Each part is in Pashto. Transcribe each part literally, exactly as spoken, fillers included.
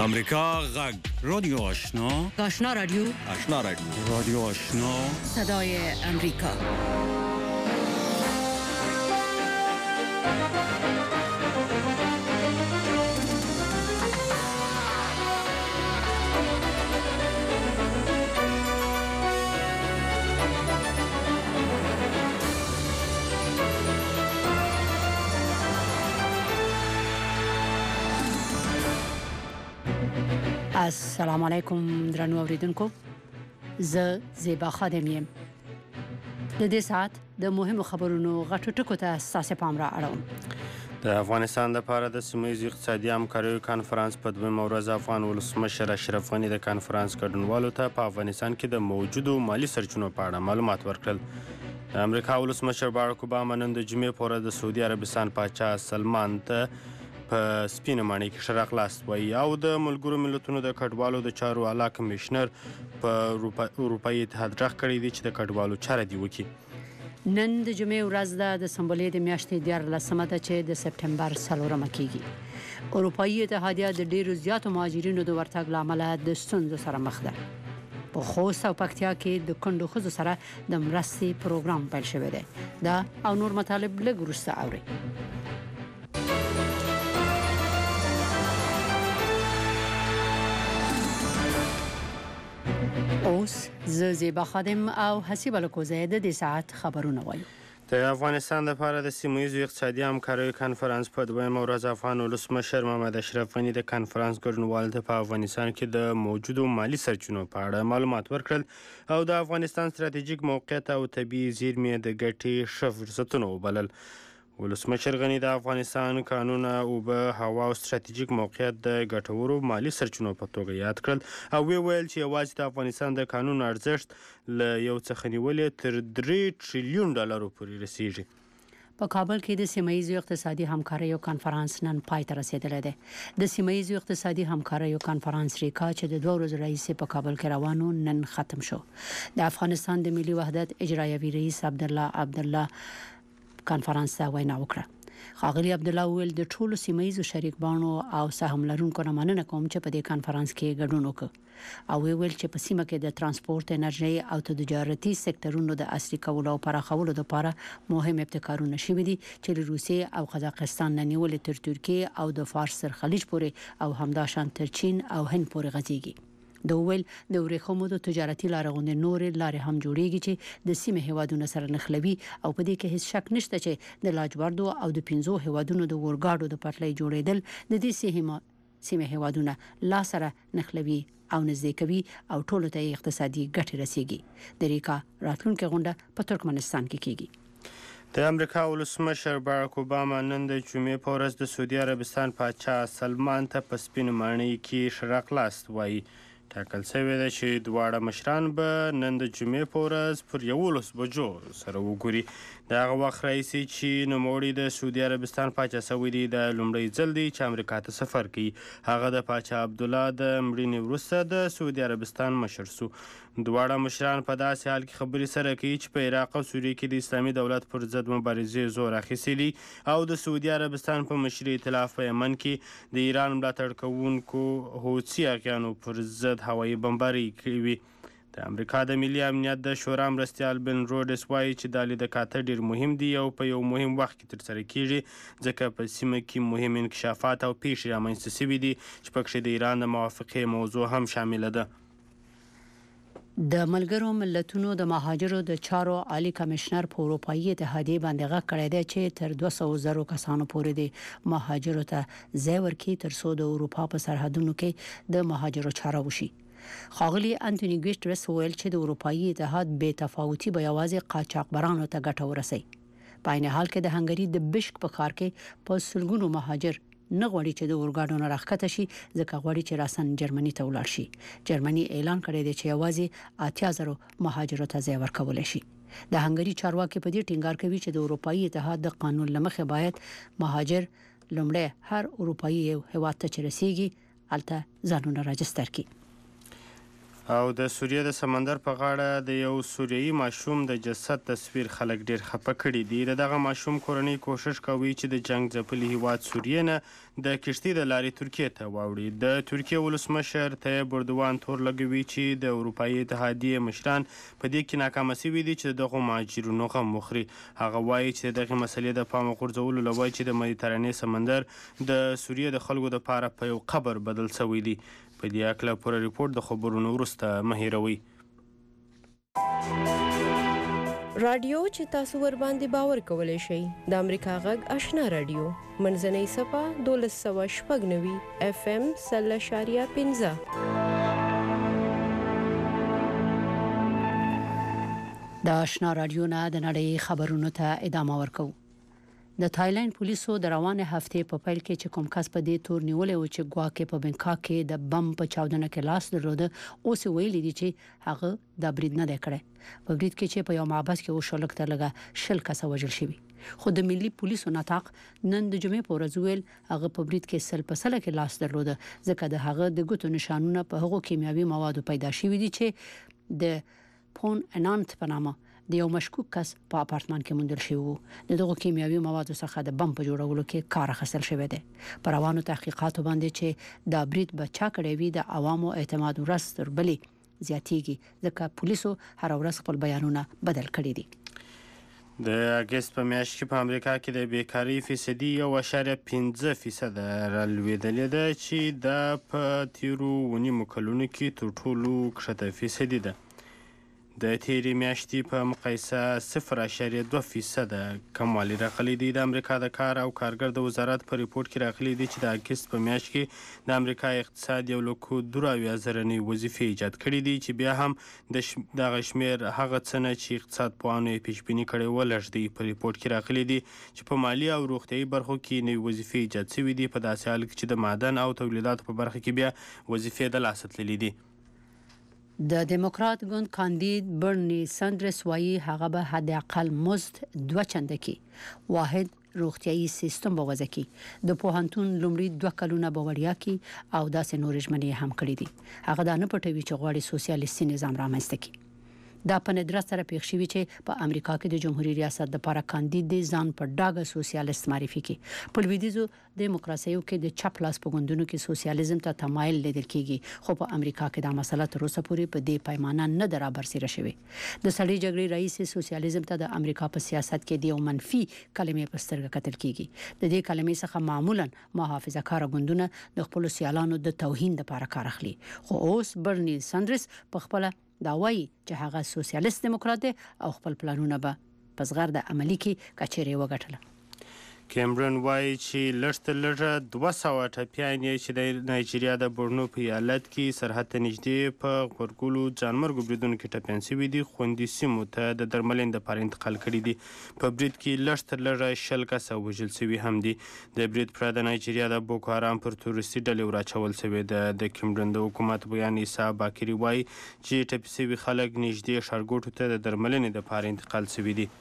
امریکا غږ رادیو آشنا آشنا رادیو آشنا رادیو رادیو آشنا صدای امریکا. السلام علیکم درنو اوریدونکو، زه زیبا خادم یم. د دې ساعت د مهمو خبرونو غټو ټکو ته ستاسو پام را اړوم. د افغانستان لپاره د سیمه‌ییزو اقتصادي همکاریو کانفرانس په دویمه ورځ افغان ولسمشر اشرف غني د کانفرانس ګډونوالو ته په افغانستان کې د موجودو مالي سرچینو په اړه معلومات ورکړل. د امریکا ولسمشر باراک اوباما نن د جمعې په ورځ د سعودي عربستان پاچا سلمان ته په سپینه ماڼۍ کې ښه راغلاست وایي او د ملګرو ملتونو د کډوالو د چارو اعلی کمیشنر په اروپایي اتحاد غږ کړی دی چې د کډوالو چاره دې وکړي. نن د جمعې ورځ ده، د سنبلې د میاشتې دیارلسمه ده چې د سپټمبر څلورمه کیږي. اروپایي اتحادیه د ډیرو زیاتو مهاجرینو د ورتګ له امله د ستونزو سره مخ ده. په خوست او پکتیا کې د کونډو ښځو سره د مرستې پروګرام پیل شوی دی. دا او نور مطالب لږ وروسته اورئ. اوس زه زیبا خادم او حسیبه لکوزه د دې ساعت خبرونه وایو. د افغانستان لپاره د سیمه‌ییزو اقتصادي همکاریو کانفرانس په دویمه ورځ افغان ولسمشر محمد اشرف غني د کانفرانس ګډونوالو ته په افغانستان کې د موجودو مالي سرچینو په اړه معلومات ورکړل او د افغانستان ستراتیژیک موقعیت او طبیعي زیرمې د ګټې ښه فرصتونه وبلل. ولسمشر غني د افغانستان قانونه، اوبه، هوا او ستراتیژیک موقعیت د ګټورو مالي سرچینو په توګه یاد کړل او وی ویل چې یوازې د افغانستان د قانون ارزښت له یو څخه نیولې تر درې ټریلیون ډالرو پورې رسیږي. په کابل کې د سیمه‌ییزو اقتصادي همکاریو کانفرانس نن پای ته رسیدلی دی. د سیمه‌ییزو اقتصادي همکاریو کانفرانس ریکا چې د دوه ورځو راهیسې په کابل کې روانو نن ختم شو. د افغانستان د ملي وحدت اجرایوي رئیس عبدالله عبدالله کانفرانس ته وینا وکړه. ښاغلي عبدالله وویل د ټولو سیمه‌ییزو شریک بانو او سهم لرونکو نه مننه کوم چې په دې کانفرانس کې ګډون وکړ او ویل چې په سیمه کې د ترانسپورت، انرژي او تجارتي سکتورونو د عصري کولو او پراخولو لپاره مهم ابتکارونه شوي دي چې له روسیې او قزاقستان نه نیولې تر ترکیې او د فارس تر خلیج پورې او همداشان تر چین او هند پورې غځيږي. د ویل د ورېښمو د تجارتي لارې غوندې نورې لارې هم جوړیږي چې د سیمې هیوادونو سره نښلوي او په دې کې هیڅ شک نشته چې د لاجوردو او د پنځو هیوادونو د اورګاډو د پټلۍ جوړېدل د دې سیمې هیوادونه لا سره نښلوي او نږدې کوي او ټولو ته اقتصادي ګټې رسیږي. د ریکا راتلونکې غونډه په ترکمنستان کې کیږي. د امریکا ولسمشر باراک اوباما نن د جمعې په ورځ د سعودي عربستان پاچا سلمان ته په سپینه ماڼۍ کې ښه راغلاست وایي. ټاکل شوې ده چې دواړه مشران به نن د جمعې په ورځ پر یولسو بجو سره وګوري. د هغه وخت راهیسې چې نوموړی د سعودي عربستان پاچا شوی دی د لومړی ځل دی چې امریکا ته سفر کوي. هغه د پاچا عبدالله د مړینې وروسته د سعودي عربستان مشر شو. دواړه مشران په داسې حال کې خبرې سره کوي چې په عراق او سوریه کې د اسلامي دولت پر ضد مبارزې زور اخیستی دی او د سعودي عربستان په مشرۍ ائتلاف په یمن کې د ایران ملاتړ کوونکو حوثي اغیانو پر ضد هوایي بمبارۍ کوي. د امریکا د ملي امنیت د شورا مرستیال بن روډس وایي چې دا لیدکاته ډیر مهم دي او په یو مهم وخت کې ترسره کیږي ځکه په سیمه کې مهم انکشافات او پیښې رامنځته شوي دي چې پکې د ایران د موافقې موضوع هم شامله ده. د ملګرو ملتونو د مهاجرو د چارو عالی کمشنر په اروپایي اتحادیه باندې غږ کړی دی چې تر دوه سوه زرو کسانو پورې د مهاجرو ته ځای ورکړي تر څو د اروپا په سرحدونو کې د مهاجرو چاره وشي. ښاغلي انټوني ګوتریس وویل چې د اروپایي اتحاد بې تفاوتي به یوازې قاچاقبرانو ته ګټه ورسوي. په عین حال کې د هنګري د بشک په ښار کې په سلګونو مهاجر نه غواړي چې د اورګاډو نه راښکته شي ځکه غواړي چې راسن جرمني ته ولاړ شي. جرمني اعلان کړی دی چې یوازې اتیا زره مهاجرو ته ځای ورکولی شي. د هنګري چارواکي په دې ټینګار کوي چې د اروپایي اتحاد د قانون له مخې باید مهاجر لومړی هر اروپایي هیواد ته چې رسیږي هلته ځانونه راجستر کړي. او د سوریه د سمندر په غاړه د یو سوریایي ماشوم د جسد تصویر خلک ډیر خفه کړي دي. د دغه ماشوم کورنۍ کوشش کوي چې د جنگ ځپلي هیواد سوریې نه د کشتۍ د لارې ترکیې ته واوړي. د ترکیې ولسمشر طیب اردوان تور لګوي چې د اروپایي اتحادیې مشران په دې کې ناکامه سوي دي چې دغو مهاجرینو غم وخوري. هغه وایي چې دغه مسلې د پامه غورځولو له وجې د مدیترانې سمندر د سوریې د خلکو دپاره په یو قبر بدل سوی دی. په دې هکله پوره ریپورټ د خبرونو وروسته مه هیروئ. رادیو چې تاسو ور باندې باور کولی شئ د امریکا غږ آشنا رادیو منځنۍ صفحه دولس سوه شپږ نوي اف ام سل اشاریه پنځه. د آشنا رادیو نه د نړۍ خبرونو ته ادامه ورکوو. د تایلند پولیسو د روانه هفته په پیل کې چې کوم کس په دې تور نیولې و چې ګواکې په بنکاک کې د بم په چاودنه کې لاس درلود، اوس ویلي دي چې هغه د برید نه دی کړی. په برید کې چې په یو معبد کې وشو لږ تر لږه شل کسه وژل شوي. خو د ملي پولیسو نطاق نن د جمعې په ورځ ویل هغه په برید کې سل په سله کې لاس درلود، ځکه د هغه د ګوتو نشانونه په هغو کیمیاوي موادو پیدا شوي دي چې د پون انانت په نامه د یو مشکوک کس په اپارتمان کې موندل شوی وو. د دغو کیمیاوي موادو څخه د بم په جوړولو کې کار اخیستل شوی دی. په روانو تحقیقاتو باندې چې د برید به چا کړی وي د عوامو اعتماد ورځ تر بلې زیاتیږي، ځکه پولیسو هر ورځ خپل بیانونه بدل کړي دي. د اګست په میاشت کې په امریکا کې د بیکاري فیصدي یو اشاریه پنځه فیصده رالوېدلې ده چې دا په تیرو اووه نیمو کلونو کې تر ټولو کښته فیصدي ده. د تیرې میاشتې په مقایسه صفر اشاریه دوه فیصده کموالی راغلی دی. د امریکا د کار او کارګر د وزارت په ریپورټ کې راغلی دی چې د اګست په میاشت کې د امریکا اقتصاد یو لکو دوه اویا زره نوې وظیفې ایجاد کړي دي، چې بیا هم د دغه شمېر هغه څه نه چې اقتصاد پوهانو یې پیشبیني کړی و لږ دی. په ریپورټ کې راغلی دی چې په مالي او روغتیایي برخو کې نوې وظیفې ایجاد شوي دي، په داسې حال کې چې د معدن او تولیداتو په برخه کې بیا وظیفې د لاسه تللي دي. د دیموکرات ګوند کاندید برني ساندرس وایي هغه به حد اقل مزد دوه چنده کې واحد روغتیایي سیستم به وضع کړي. د پوهنتون لومړي دوه کلونه به وړیا کړي او داسې نورې ژمنې هم کړې دي. هغه دا نه پټوي چې غواړي سوسیالیستي نظام رامنځته کړي. دا په ندرت سره پیښ شوي چې په امریکا کې د جمهوریت ریاست لپاره کاندید دی ځان په ډاګه سوسیالیست معرفي کړي. په لویدیځو دیموکراسیو کې د چپ لاس په ګوندونو کې سوسیالیزم ته تمایل لیدل کیږي، خو په امریکا کې دا مسله تر اوسه پورې په دې پیمانه نه ده رابرسېره شوې. د سړې جګړې رئیس سوسیالیزم ته د امریکا په سیاست کې د یو منفي کلمې په سترګه کتل کیږي. د دې کلمې څخه معمولا محافظه کار ګوندونه د خپل سیالانو د توهین لپاره کار اخلي. خو اوس برني ساندرس په خپل دا وایي چې هغه سوسیالیست دیموکرات دی او خپل پلانونه به په زغرده عملي کې کچېرې وګټله. کیمرون وایي چې لږ تر لږه دوه سوه ټپیان یې چې د نایجیریا د بورنو په ایالت کې سرحد ته نږدې په غبرګولو ځانمرګو بریدونو کې ټپیان شوي دي، خوندي سیمو ته د درملنې دپاره انتقال کړي دي. په برید کې لږ تر لږه شل کسه وژل شوي هم دي. د برید پرته د نایجیریا د بوکو حرام پر تورستي ډلې وراچول شوې ده. د کیمرون د حکومت بیان عیسی باکري وایي چې ټپي شوي خلک نږدې ښارګوټو ته د درملنې دپاره انتقال شوي دي.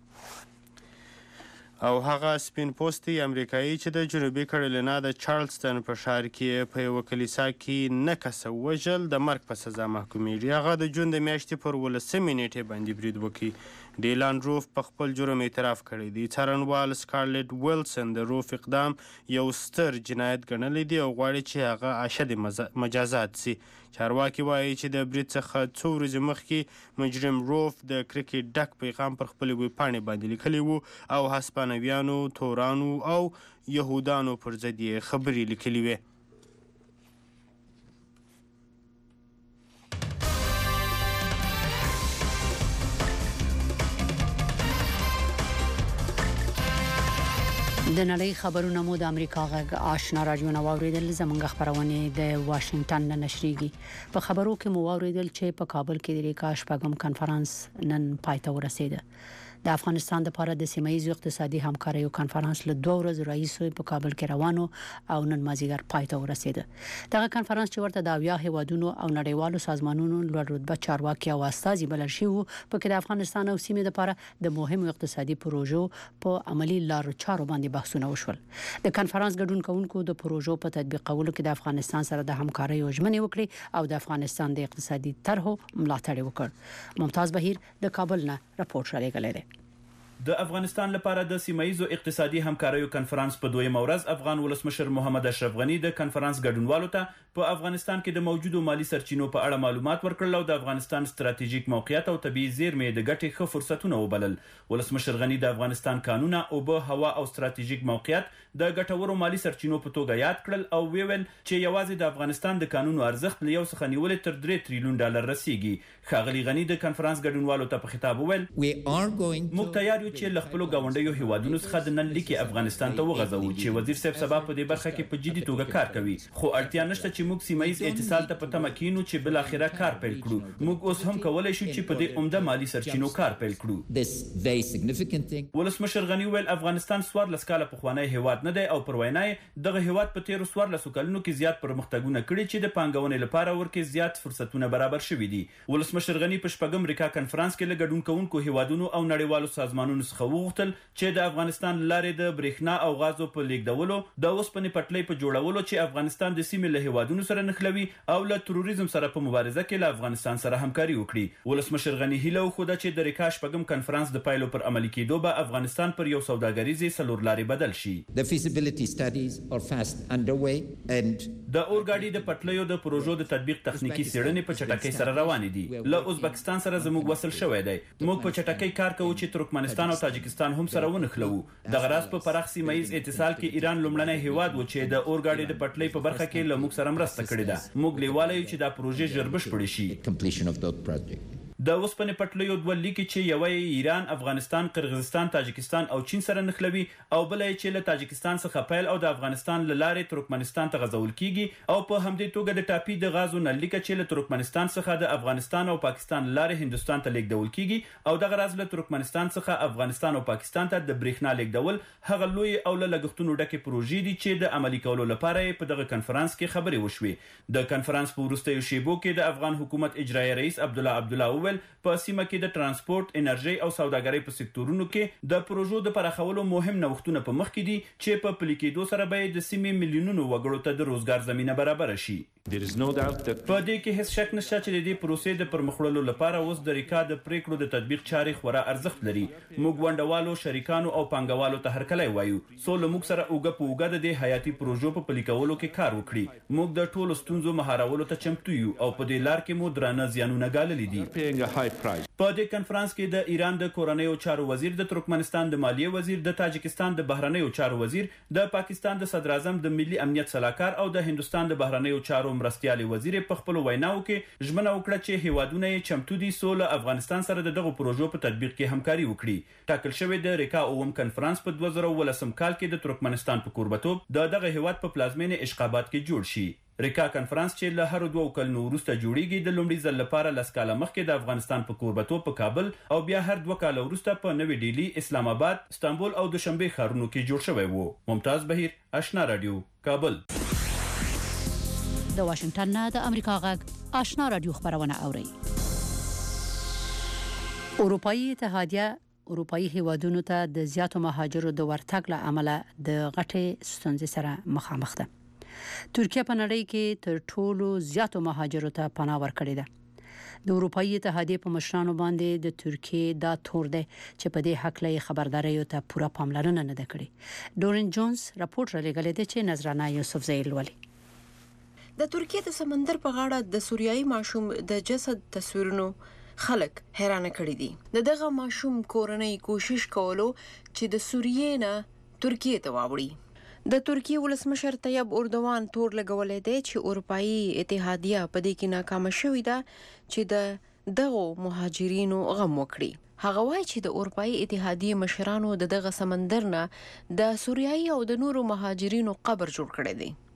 او هغه سپین پوستی امریکایي چې د جنوبي کیرولینا د چارلستن په ښار کې په یوه کلیسا کې نه کسه وژل د مرګ په سزا محکومیږي. هغه د جون د میاشتې پر ولسمې نیټې باندې برید وکړي. ډیلان روف په خپل جرم اعتراف کړی دی. څارنوال سکارلټ ویلسن د روف اقدام یو ستر جنایت ګڼلی دی او غواړي چې هغه اشد مجازات سي. چارواکي وایي چې د برید څخه څو ورځې مخکې مجرم روف د کرکې ډک پیغام پر خپلې ویبپاڼې باندې لیکلی و او هسپانویانو، تورانو او یهودانو پر ضد یې خبرې لیکلي وې. د نړۍ خبرونه مو د امریکا غږ آشنا رادیو نه واوریدل. زموږ خبرونه د واشنگټن نه نشریږي. په خبرو کې مو واوریدل چې په کابل کې د ریکا شپږم کانفرنس نن پای ته ورسېده. د افغانستان لپاره د سیمایي اقتصادي همکارۍ کانفرنس له دوه ورځې راهیسې په کابل کې روانو او نن مازیګر پای ته ورسید. دغه کانفرنس چې ورته د اویا هیوادونو او نړیوالو سازمانونو لوړ رتبه چارواکي او استازي بلل شوي وو، په کې د افغانستان او سیمې لپاره د مهمو اقتصادي پروژو په عملی لارو چارو باندې بحثونه وشول. د کانفرنس ګډون کوونکو د پروژو په تطبیقولو کې د افغانستان سره د همکارۍ ژمنې وکړې او د افغانستان د اقتصادي طرحو ملاتړ وکړ. ممتاز بهیر د کابل نه راپور راغلی دی. د افغانستان لپاره د سیمایي اقتصادي همکاریو کانفرنس په دویمه ورځ افغان ولسمشر محمد اشرف غنی د کانفرنس ګډونوالو ته په افغانستان کې د موجودو مالی سرچینو په اړه معلومات ورکړل او د افغانستان ستراتیژیک موقعیت او طبيعي زیرمې د ګټې ښه فرصتونه وبلل. ولسمشر غنی د افغانستان قانونه او به هوا او ستراتیژیک موقعیت د ګټورو مالی سرچینو په توګه یاد کړل او ویل چې یوازې د افغانستان د قانونو ارزښت له یو څخه نیولې تر درې تریلیون ډالر رسیدي. ښاغلي غنی د کانفرنس ګډونوالو ته په خطاب وویل موږ تیار یو چې له خپل ګاونډیو هیوادونو څخه د نن لیکي افغانستان ته وغځو چې وزیر صاحب سبا په دې برخه کې په جدي توګه کار کوي، خو اړتیا نشته چې موږ سیمایي اتصال ته په تمه کینو چې بل اخره کار پیل کړو. موږ اوس هم کولای شو چې په دې عمده مالی سرچینو کار پیل کړو. ولسمشر غنی ویل افغانستان سوار لسکاله پخوانی هیواد نه دی او پر وینای دغه هیواد په تیر سوار لسو کلونو کې زیات پرمختګونه کړي چې د پانګونې لپاره ورکه زیات فرصتونه برابر شوي دي. ولسمشر غنی په شپږم ریکا کانفرنس کې له ګډون کوونکو هیوادونو او نړیوالو سازمانونو څخه وغوښتل چې د افغانستان لارې د برېښنا او غازو په لیږدولو، د اوسپنې پټلۍ په جوړولو چې افغانستان د سیمې له هیوادونو سره نښلوي او له تروریزم سره په مبارزه کې له افغانستان سره همکاري وکړي. ولسمشر غنی هیله وښوده چې د ریکا شپږم کانفرنس د پایلو پر عملي کېدو به افغانستان پر یو سوداګریزې څلورلارې بدل شي. The feasibility studies are fast underway and د اورګاډي د پټلیو د پروژو د تطبیق تخنیکی څېړنې په چټکۍ سره روانې دي. له ازبکستان سره زموږ وصل شوی دی. موږ په چټکۍ کار کوو چې ترکمنستان او تاجکستان هم سره ونښلوو. د غراس په پراخ سیمایي اتصال کې ایران لومړنی هیواد و چې د اورګاډي د پټلۍ په برخه کې له موږ سره مرسته کړې ده. موږ لیواله یو چې دا پروژه ژر بشپړه شي. د اوسپنې پټلیو دوه لیکي چې یو ایران، افغانستان، قرغیزستان، تاجکستان او چین سره نښلوي او بل یې چې له تاجکستان څخه پیل او د افغانستان له لارې ترکمنستان ته غځول کیږي او په همدې توګه د ټاپي د غازو نلیکه چې له ترکمنستان څخه د افغانستان او پاکستان لارې هندستان ته لیږدول کیږي او د غراز له ترکمنستان څخه افغانستان او پاکستان ته د برېښنا لیږدول هغه لوی او له لګښتونو ډکې پروژې دي چې د عملي کولو لپاره په دغه کانفرنس کې خبرې وشوې. د کانفرنس په وروستیو شیبو کې د افغان حکومت اجرایي رئیس عبدالله عبدالله وویل په سیمه کې د ترانسپورت، انرژي او سوداګرۍ په سکتورونو کې د پروژو د پراخولو مهم نوښتونه په مخ کې دي چې په پلي کېدو سره به د سیمې میلیونونو وګړو ته د روزګار زمینه برابر شي. په دې کې هیڅ شک نشته چې د دې پروسې د پرمخوړلو لپاره اوس د ریکا د پریکړو د تطبیق چارې خورا ارزښت لري. موږ ونډوالو، شریکانو او پانګوالو ته هرکلی وایو څو له موږ سره اوږه په اوږه د دې حیاتي پروژو په پلي کولو کې کار وکړي. موږ د ټولو ستونزو مهارولو ته چمتو یو او په دې لار کې مو درانه زیانونه ګاللي دي. په دې کانفرنس کې د ایران د کورنیو چارو وزیر، د ترکمنستان د مالیې وزیر، د تاجکستان د بهرنیو چارو وزیر، د پاکستان د صدر اعظم د ملي امنیت سلاکار او د هندستان د بهرنیو چارو مرستیالي وزیر په خپل ویناو کې ژمنه وکړه چې هیوادونه یې چمتو دي سوله افغانستان سره د دغه پروژو په تطبیق کې همکاري وکړي. ټاکل شوی د ریکا اوم کانفرنس په دوه زره ولسم کال کې د ترکمنستان په کوربتوب د دغه هیواد په پلازمینه اشخابات کې جوړ شي. ریکا کانفرنس چې له هر دوه کلونو وروسته جوړیږي د لومړي ځل لپاره لس کاله مخکې د افغانستان په کوربتوب په کابل او بیا هر دوه کاله وروسته په نوې ډیلی، اسلام آباد، استانبول او دوشنبه ښارونو کې جوړ شوی وو. ممتاز بهیر، آشنا رادیو، کابل. د واشنگټن نه د امریکا غږ آشنا رادیو خبرونه اوري. اروپאי اتحادیه اروپאי هیوادونو ته د زیاتو مهاجرو د ورتګ له امله د غټې ستونزې سره مخامخ ده. ترکیه په نړۍ کې تر ټولو زیاتو مهاجرو ته پناه ورکړې ده. د اروپאי اتحادیې په مشرانو باندې د ترکیه دا تور دی چې په دې حق له خبرداري ته پوره پاملرنه نه ده کړې. ډورین جونز راپور را لګلې ده چې نظرانه یوسف زیل ولي. د ترکیه د سمندر په غاړه د سوریایي ماشوم د جسد تصویرونو خلک حیرانه کړي دي. د دغه ماشوم کورنۍ کوشش کولو چې د سوریې نه ترکیه ته واوړي. د ترکیه ولسمشر طیب اردوان تور لګولې دی چې اروپאי اتحادیه په دې کې ناکام شوې ده چې د دغه مهاجرینو غم وکړي. هغه وایي چې د اروپאי اتحادیه مشرانو د دغه سمندر نه د سوریایي او د نورو مهاجرینو قبر جوړ کړی دی.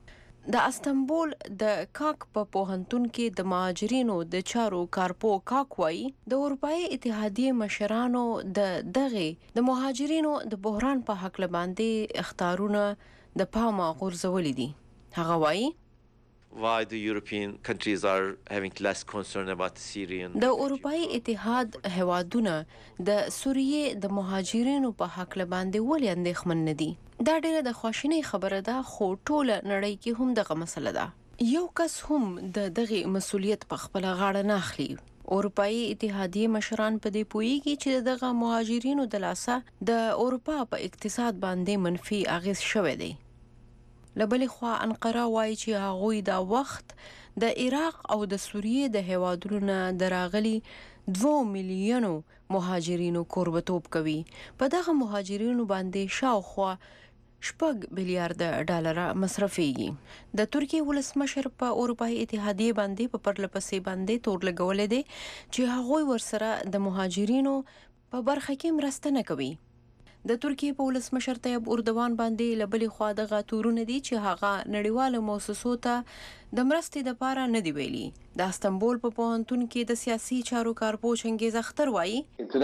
د استنبول د کاک په پوهنتون کې د مهاجرینو د چارو کارپو کاک وایي د اروپאי اتحادیه مشرانو د دغه د مهاجرینو د بحران په حق باندې اختارونه د پامه غورځولې دي. هغه وایي why the European countries are having less concern about the Syrian. د اروپאי اتحاد هوادونه د سوریې د مهاجرینو په حق باندې ولې اندېښمن نه دي؟ دا ډېره د خواشینۍ خبره ده، خو ټوله نړۍ کې هم دغه مسله ده. یو کس هم د دغه مسؤلیت په خپل غاړه نه اخلي. اروپאי اتحادیه مشران په دې پوهیږي چې دغه مهاجرینو د لاسه د اروپا په اقتصاد باندې منفي اغیز شوی دی. لبلې خوا انقره وایي چې هغوی دا وخت د عراق او د سوریې د هیوادونو نه دراغلي دوه میلیونو مهاجرینو کوربتوب کوي. په دغه مهاجرینو باندې شاوخوا شپږ میلیارډ ډالر مصرفيږي. د ترکیې ولسمشر په اروپאי اتحادیه باندې په پرلپسې باندې تور لګولې دي چې هغوی ورسره د مهاجرینو په برخه کې مرسته نه کوي. د ترکیې په ولسمشر طیب اردوان باندې لبلې خوا دغه تورونه دي چې هغه نړیواله مؤسسو ته د مرستې لپاره نه دی ویلي. د استنبول په پوهنتون کې د سیاسي چارو کارپو چنګیز اختر وایي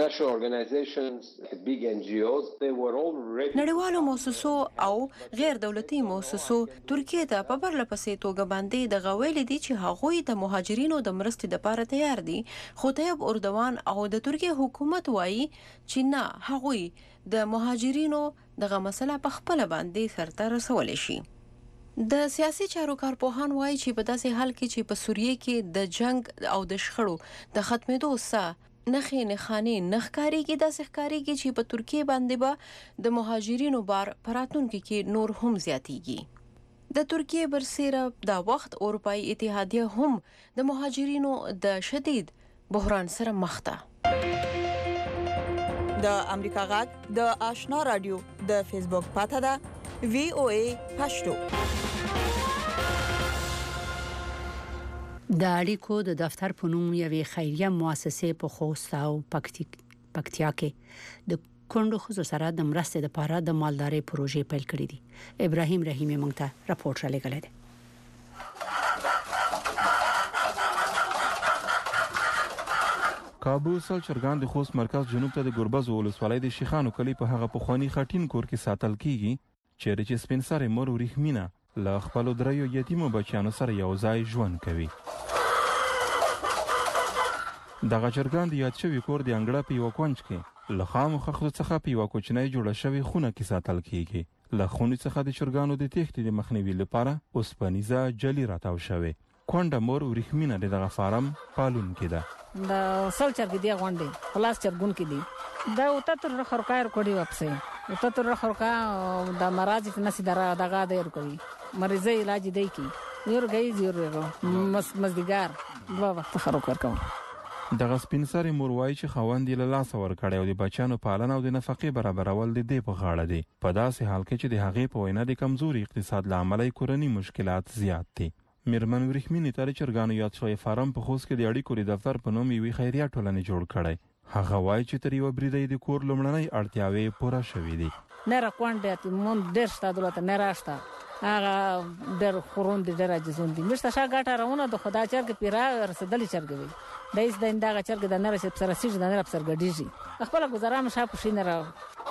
نړیوالو مؤسسو او غیر دولتي مؤسسو ترکیې ته په پرلپسې توګه باندې د غویل دي چې هغوی د مهاجرینو د مرستې لپاره تیار دي، خو طیب اردوان او د ترکیې حکومت وایي چې نه، هغوی د مهاجرینو دغه مسله په خپل باندې سرته رسول شي. د سیاسي چارو کارپوهان وایي چې په داسې حال کې چې په سوریې کې د جنگ او د شخړو د ختمېدو سره نخې نخانې نخکاریږي، داسې ښکاریږي چې په ترکیې باندې به د مهاجرینو بار پراتونکو کې نور هم زیاتیږي. د ترکیې برسیره دا وخت اروپאי اتحادیه هم د مهاجرینو د شدید بحران سره مخ ده. د امریکا غږ د آشنا رادیو د فیسبوک پاته ده وی او ای پښتو. د اړیکو د دفتر په نوم یوې خیریه مؤسسې په خوست او پکتیا کې د کندو خصوص سره د مرستې لپاره د مالدارۍ پروژې پیل کړې دي. ابراهیم رحیمی موږ ته راپور را لېږلی دی. کابو سل چرګان د خوست مرکز جنوب ته د ګربز ولسوالۍ د شیخانو کلی په هغه پخوانی خټین کور کې ساتل کیږي چیرې چې سپین سره مور ورېخمینه له خپل دریو یتیمو بچیانو سره یو ځای ژوند کوي. دغه چرګان د یاد شوي کور د انګړه په یو کونج کې له خامو خښتو څخه په یوه کوچنۍ جوړه شوې خونه کې ساتل کیږي. له خونې څخه د چرګانو د تېښتې د مخنیوي لپاره اوسپنیزه جلي راتاو شوې. کونډه مور ورېخمینه د دغه فارم پالونکې ده. د سل چرګ دی غونډې خلاص چرګون کې دي دا وته تر خرکای کوي واپسې وته تر خرکا د مرض نسی دره دغه دیر کوي مریضه علاج دی کی یور گئی زیرو مس مزدګار دوه وخت خرکار کوم. دغه سپین سره مور وایي چې خوند له لاس ور کړی او د بچانو پالنه او د نفقې برابرول د دې په غاړه دی. په داسې حال کې چې د هغې په وینا د کمزوري اقتصاد له امله کورني مشکلات زیات دي. میرمن ورېخمینې تر چرګانو یاد شوی فارم په خوست کې د اړیکو د دفتر په نوم یوې خیریه ټولنې جوړ کړی. هغه وایي چې تر یوه بریده د کور لومړنۍ اړتیاوې پوره شوې دي. نه را کونډه مون ډېر شته دولت نه راشته هغه ډېر خورون دي ډېر عجزون دي مشته شا ګټه راونه د خدا چرګ پیرا رسدلې چرګ وي دایس د اندغه چرګ د نره چې سره سیج د نره پر ګډیږي خپل گزارا مشه پښینه را.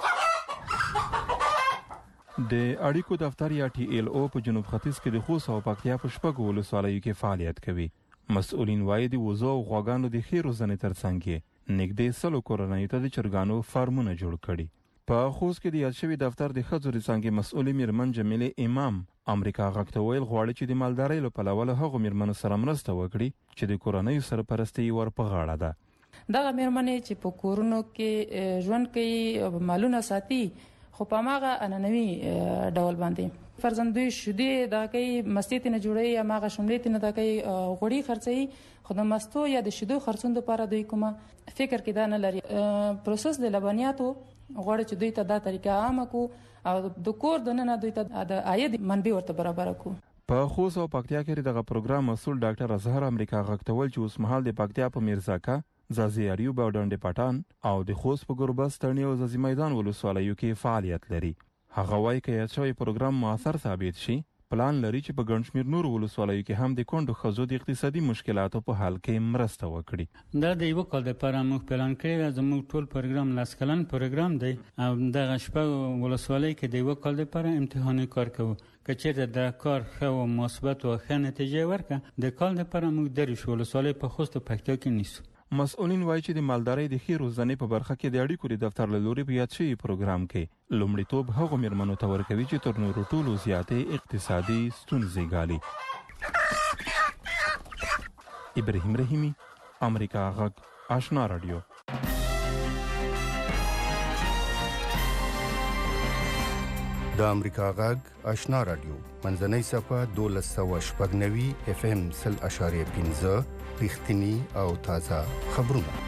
د اړیکو دفتر یا ټي ایل او په جنوب ختیځ کې د خوست او پکتیا په شپږو ولسوالیو کې فعالیت کوي. مسؤلین وایي د وزو او غواګانو د ښې روزنې ترڅنګ نږدې سلو کورنیو ته د چرګانو فارمونه جوړ کړي. په خوست کې د یاد شوي دفتر د ښځو د څانګې مسؤلې میرمن جمیلې امام امریکا غږ ته ویل غواړي چې د مالدارۍ له پلوه له هغو میرمنو سره مرسته وکړي چې د کورنیو سرپرستي ور په غاړه ده. دغه میرمنې چې په کورونو کې ژوند کوي مالونه ساتي خو په ماغه اننوي ډول باندې فرزندوی شودې دا کوي مستې نه جوړي یا ماغه شملې نه دا کوي غوړي خرڅي خو د مستو یا د شیدو خرڅون لپاره دوی کومه فکر کې دا نه لري. پروسس د لبنیاتو غوړي چې دوی ته دا طریقه عامه کو او د کور دننه دوی ته د عاید منبع ورته برابر کو. په خوست او پکتیا کې دغه پروګرام مسؤل ډاکټر اظهر امریکا غږ ته ویل چې اوس مهال د پکتیا په میرزاکا زازی اریوب او ډنډ پټان او د خوست په ګربز تڼي او زازی میدان ولسوالیو کې فعالیت لري. هغه وایي چې یاد شوی پروګرام موثر ثابت شي پلان لري چې په ګڼ شمېر نورو ولسوالیو کې هم د کونډو ښځو د اقتصادي مشکلاتو په حل کې مرسته وکړي. دا د یو کال لپاره موږ پلان کړی، زموږ ټول پروګرام لاس کلن پروګرام دی او دغه شپږ ولسوالۍ کې د یو کال لپاره امتحاني کار کوو. که چېرته د کار ښه او مثبت او ښه نتیجه ورکړه، د کال لپاره موږ دېرش ولسوالۍ په خوست او پکتیا کې نیسو. مسؤلین وایي چې د مالدارۍ د ښې روزنې په برخه کې د اړیکو د دفتر له لوري په یاد شوي پروګرام کې لومړیتوب هغو میرمنو ته ورکوي چې تر نورو ټولو زیاتې اقتصادي ستونزې ګالي. ابراهیم رحیمي، امریکا غږ، آشنا رادیو. د امریکا غږ آشنا رادیو منځنۍ صفحه دولس سوه شپږ نوي اف ام سل اشاریه پنځه رښتینی او تازه خبرونه.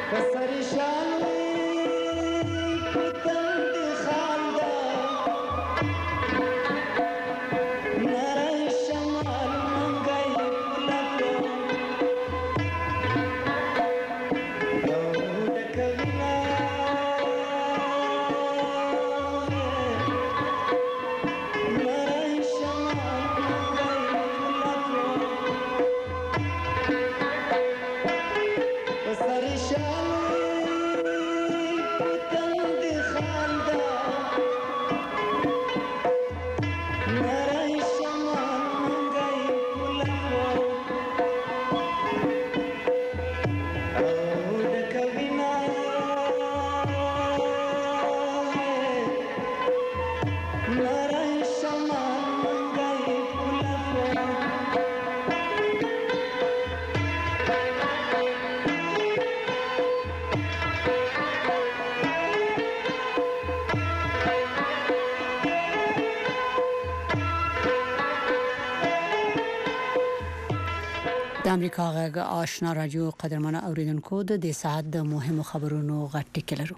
د امریکا غږ آشنا رادیو قدرمنه اوریدونکو د دې ساعت د مهمو خبرونو غټ ټکلرو.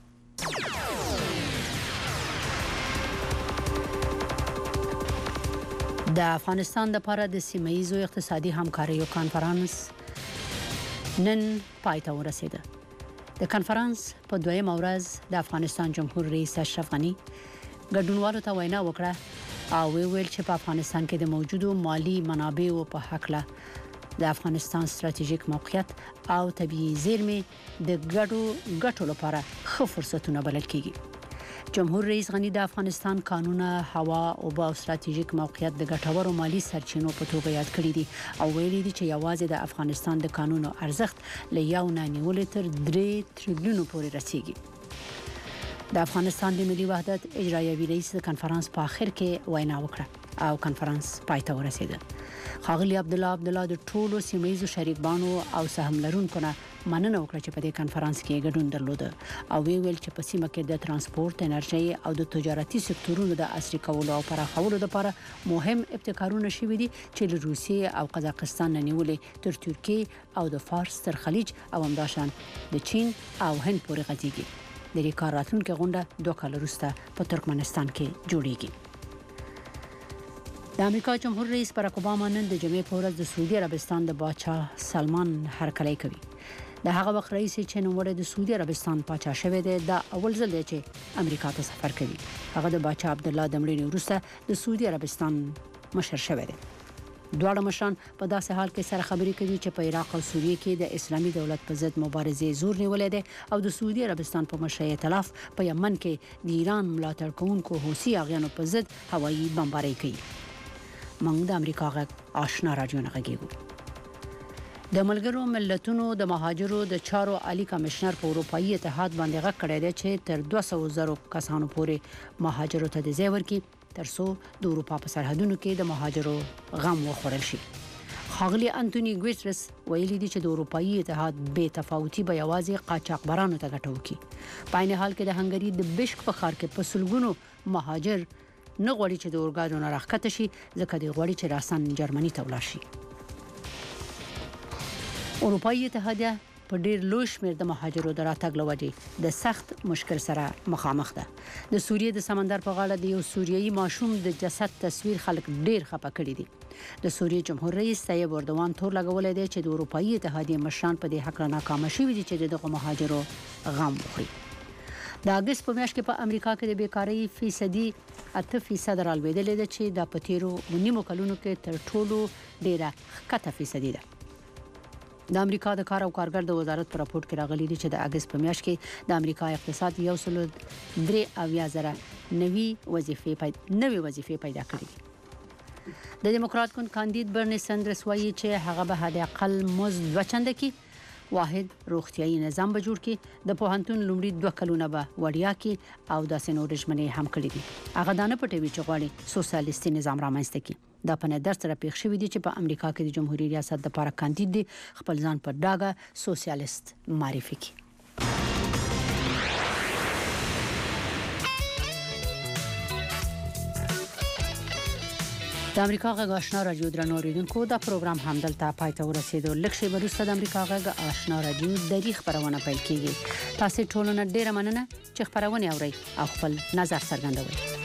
د افغانستان لپاره د سیمه‌ییزو اقتصادي همکاریو کانفرنس نن پای ته ورسیده. د کانفرنس په دویمه ورځ د افغانستان جمهور رئیس اشرف غنی ګډونوالو ته وینا وکړه او ویل چې په افغانستان کې د موجودو مالی منابعو په حق له د افغانستان ستراتیژیک موقعیت او طبيعي زیرمې د ګډو ګټو لپاره ښه فرصتونه بلل کیږي. جمهور رئیس غنی د افغانستان قانونه، هوا او با ستراتیژیک موقعیت د ګټورو مالی سرچینو په توګه یاد کړی دي او ویلي دي چې یوازې د افغانستان د قانونو ارزښت له یو نه نیولې تر درې تریلیونو پورې رسیږي. د افغانستان د ملي وحدت اجرایوي رئیس د کانفرنس په اخر کې وینا وکړه او کانفرنس پای ته ورسیده. خاغلی عبد الله عبد الله د ټولو سیمه‌ییزو شریکانو او سهم لرونکو نه مننه وکړه چې په دې کانفرنس کې ګډون درلود او ویل چې په سیمه کې د ترانسپورت، انرژي او د تجارتي سکتورونو د عصري کولو او پراخولو لپاره مهم ابتکارونه شوي دي چې له روسیې او قزاقستان نه نیولې تر ترکیې او د فارس تر خلیج او همداشان د چین او هند پورې غځيږي. د دې کار راتلونکي غونډه دوه کال وروسته په ترکمنستان کې جوړیږي. د امریکا جمهور رئیس باراک اوباما نن د جمعې په ورځ د سعودي عربستان د بادشاه سلمان هرکلی کوي. د هغه وخت رئیس چې نوموړی د سعودي عربستان پاچا شوی دی دا اول ځل دی چې امریکا ته سفر کوي. هغه د بادشاه عبد الله د مړینې وروسته د سعودي عربستان مشر شوی دی. دواړه مشران په داسې حال کې سره خبرې کوي چې په عراق او سوریه کې د اسلامي دولت په ضد مبارزې زور نیولې ده او د سعودي عربستان په مشرۍ ائتلاف په یمن کې د ایران ملاتړ کوونکو حوثي اغیانو په ضد هوایي بمبارۍ کوي. موږ د امریکا غږ آشنا رادیو نه غږیږو. د ملګرو ملتونو د مهاجرو د چارو عالی کمشنر په اروپאי اتحاد باندې غږ کړی دی چې تر دوه سوه زره کسانو پورې مهاجرو ته د ځای ورکړي ترڅو د اروپا په سرحدونو کې د مهاجرو غم وخوړل شي. خاغلی انټونی ګوتریس ویلي دی چې د اروپאי اتحاد بې تفاوتي به یوازې قاچاقبرانو ته ګټه وکړي. په عین حال کې د هنګری د بشک په ښار کې په سلګونو مهاجر نه غواړي چې د اورګاډو نه راښکته شي ځکه دی غواړي چې راسن جرمني ته ولاړ شي. اروپאי اتحادیه په ډیر لوی شمېر د مهاجرو د راتګ لوجې د سخت مشکل سره مخامخ ده. د سوریې د سمندر په غاړه د یو سوریایي ماشوم د جسد تصویر خلک ډیر خپه کړي دي. د سوریې جمهور رئیس طیب اردوان تور لګولې دی چې د اروپאי اتحادیه مشران په دې حق نه ناکام شوي دي چې دغه مهاجرو غم وخوري. د اگست په میاشت کې په امریکا کې د بیکاری فیصدي اته فیصد رالوېدلې ده چې د پتیرو نیمو کلونو کې تر ټولو ډیره ښکته فیصدي ده. د امریکا د کار او کارګر د وزارت په راپور کې راغلي دي چې د اگست په میاشت کې د امریکا اقتصاد یو سل درې اویا زره نوي وظیفې پیدا نوي وظیفې پیدا کړې دي. د دیموکرات ګوند کاندید برني سندرس وایي چې هغه به حد اقل مزد دوه چنده کې واحد روغتيایي نظام به جوړ کړي. د پوهنتون لومړي دوه کلونه به وړیا کړي او د سينو رجمنې هم کړې دي. هغه دانه پټوي چې غواړي سوسیالیستي نظام رامنځته کړي. دا په نظر سره پیښ شوی دی چې په امریکا کې د جمهوریت ریاست لپاره کاندید دي خپل ځان په ډاګه سوسیالیست معرفي کړي. د امریکا غږ آشنا رادیو درنو اوریدونکو دا پروګرام همدلته پای ته ورسېدو. لږ شی وروسته د امریکا غږ آشنا رادیو د خبرونه پیل کیږي. تاسو ټول نه ډیره مننه چې خبرونه اورئ او خپل نظر څرګندوئ.